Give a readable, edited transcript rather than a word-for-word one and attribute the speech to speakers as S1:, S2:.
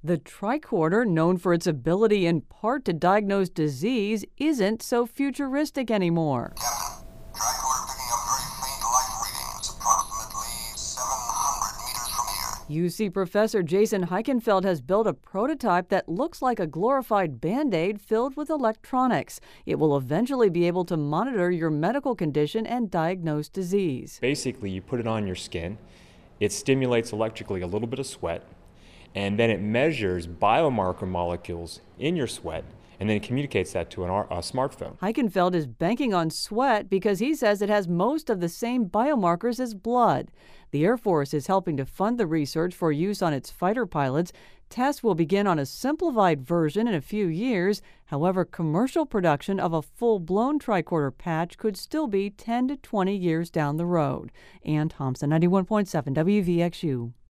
S1: The tricorder, known for its ability in part to diagnose disease, isn't so futuristic anymore.
S2: Captain, tricorder picking up very faint light readings, approximately 700 meters from here.
S1: UC professor Jason Heikenfeld has built a prototype that looks like a glorified Band-Aid filled with electronics. It will eventually be able to monitor your medical condition and diagnose disease.
S3: Basically, you put it on your skin, it stimulates electrically a little bit of sweat, and then it measures biomarker molecules in your sweat, and then it communicates that to a smartphone.
S1: Heikenfeld is banking on sweat because he says it has most of the same biomarkers as blood. The Air Force is helping to fund the research for use on its fighter pilots. Tests will begin on a simplified version in a few years. However, commercial production of a full-blown tricorder patch could still be 10 to 20 years down the road. Ann Thompson, 91.7 WVXU.